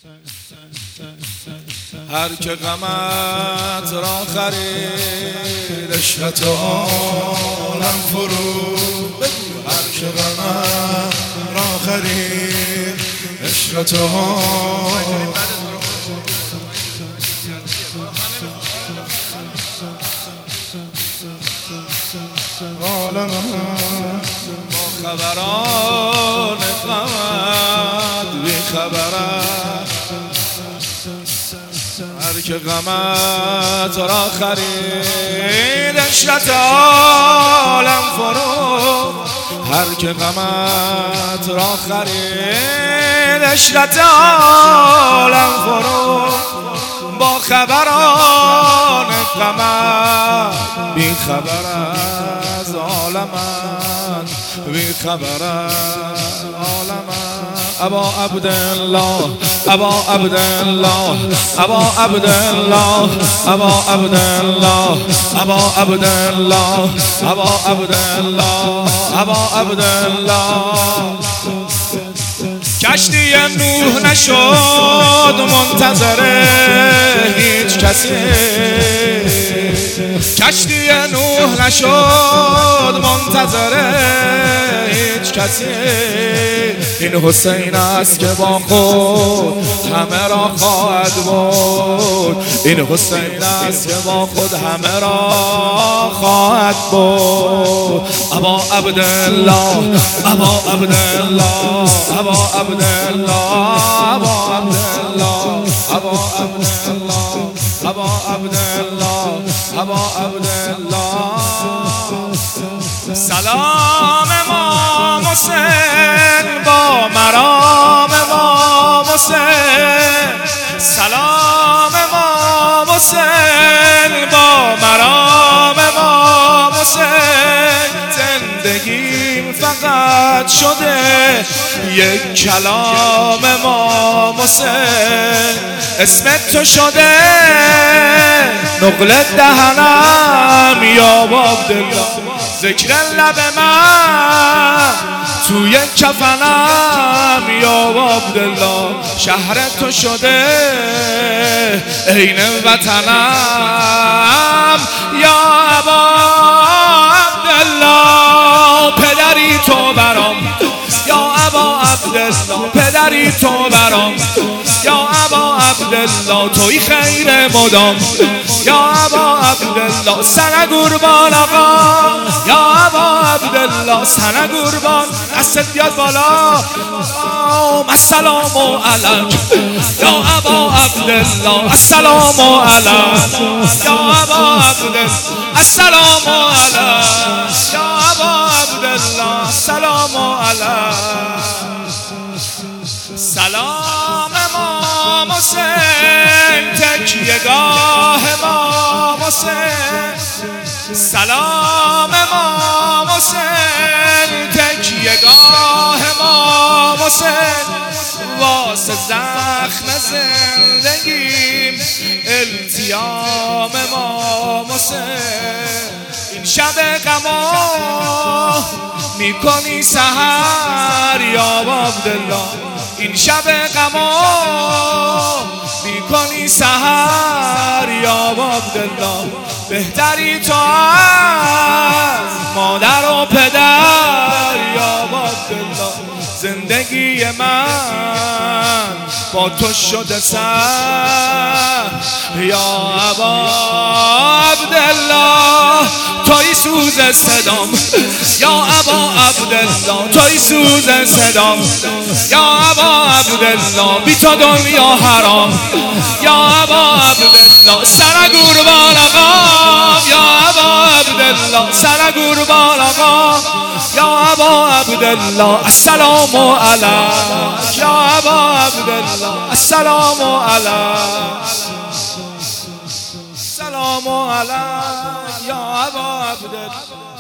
هر که غمت را خرید عشرت عالم فرو، هر که غمت را خرید عشرت عالم با خبران غمت بی خبرت، هر که غمت را خرید عشرت عالم فرو، هر که غمت را خرید عشرت عالم فرو، با خبران غمت بی خبر از عالمند، بی خبر از عالمند. ابا عبدالله ابا عبدالله ابا عبدالله ابا عبدالله ابا عبدالله ابا عبدالله ابا عبدالله. کشتی نوح نشد منتظر هیچ کسی، کشتی نوح نشد منتظر هیچ کسی. این حسین است که با خود همه را خواهد بود، این حسین است که با خود همه را خواهد بود. ابا عبدالله ابا عبدالله ابا عبدالله ابا عبدالله ابا عبدالله ابا عبدالله ابا عبدالله. سلام امام حسین با مرام امام حسین، سلام امام حسین با مرام امام حسین. زندگیم فقط شده یک کلام امام حسین، اسم تو شده نقل دهنم یا عبدالله، ذکر لب من توی کفنم یا عبدالله. شهر تو شده عین وطنم یا ابا عبدالله. پدری تو برام یا ابا عبدالله، پدری تو برام یا ابا عبدالله. توی خیر مدام یا ابا عبدالله. سنه قربان آقا یا ابا عبدالله، سنه قربان. دستت بیاد بالا. السلام علیک یا ابا عبدالله، السلام علیک یا ابا عبدالله، السلام علیک یا ابا عبدالله، السلام علیک. سلام امام حسین تکیه‌گاه امام حسین، سلام امام حسین تکیه‌گاه امام حسین. واسه زخم زندگیم التیام امام حسین. این شب غما میکنی سحر یا عبدالله، این شب غما میکنی سحر یا عبدالله. بهتری تو از مادر و پدر یا عبدالله. زندگی من با تو شده سر یا ابا عبدالله. توی سوز صدام یا ابا عبدالله، توی سوز صدام یا ابا عبدالله. بی تو دنیا حرام یا ابا عبدالله. سر قربان آقا یا ابا عبدالله، سر قربان آقا یا ابا عبدالله. السلام علیک یا ابا عبدالله، السلام علیک، السلام علیک یا ابا عبدالله.